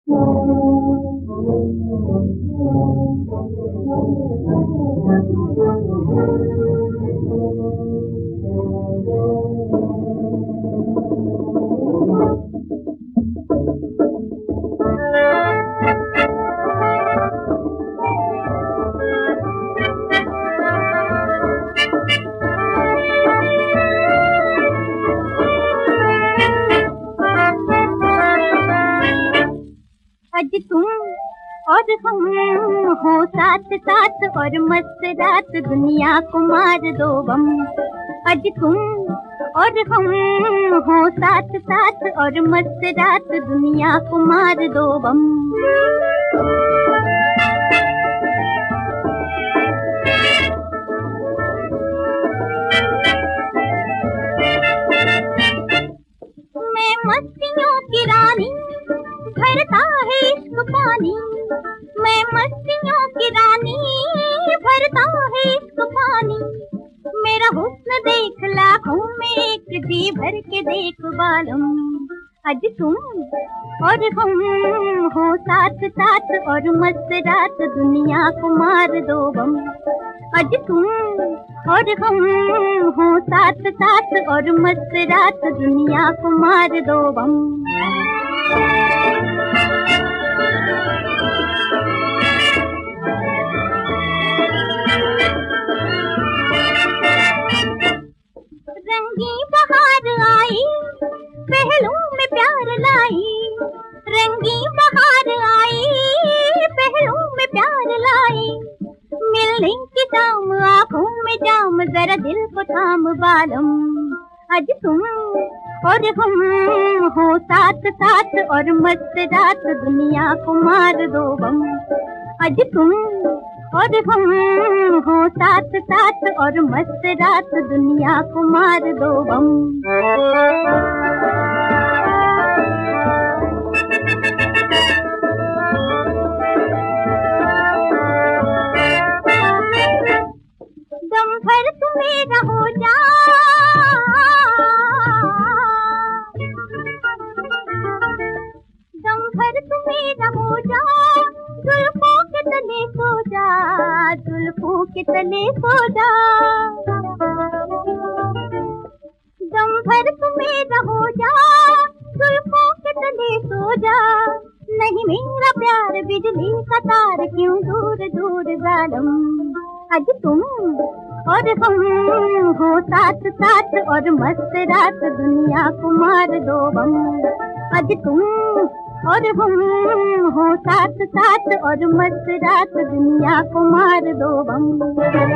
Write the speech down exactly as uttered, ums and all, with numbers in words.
आज तुम और हम हो साथ साथ और मस्त रात दुनिया को मार दो बम। आज तुम और हम हो साथ साथ और मस्त रात दुनिया को मार दो बम। मैं मस्तियों की रानी भरता है इश्क पानी, मैं मस्तियों की रानी भरता है इश्क पानी। मेरा हुस्न देख लाखों में एक जी भर के देख बालम। आज तुम और हम हो साथ साथ और मस्त रात दुनिया को मार दो बम। आज तुम और हम हो साथ साथ और मस्त रात दुनिया को मार दो बम। रंगी बहार आई पहलों में प्यार लाई, रंगी बहार आई पहलों में प्यार लाई। मिलने की शाम आँखों में जाम जरा दिल को थाम बालम। आज तुम और हम हो साथ साथ और मस्त रात दुनिया को मार दो बम। आज तुम और हम हो साथ साथ और मस्त रात दुनिया को मार दो बम। दम भर तुम मेरा हो जा, दम भर तुम मेरा हो जा, जुल्फों के तले सो जा, जुल्फों के तले सो जा। दम भर तुम मेरा हो जा, जुल्फों के तले सो जा। नहीं मेरा प्यार बिजली का तार क्यों दूर दूर जालम। आज तुम और हम हो साथ साथ और मस्त रात दुनिया को मार दो बम। आज तुम और हम हो साथ साथ और मस्त रात दुनिया को मार दो बम।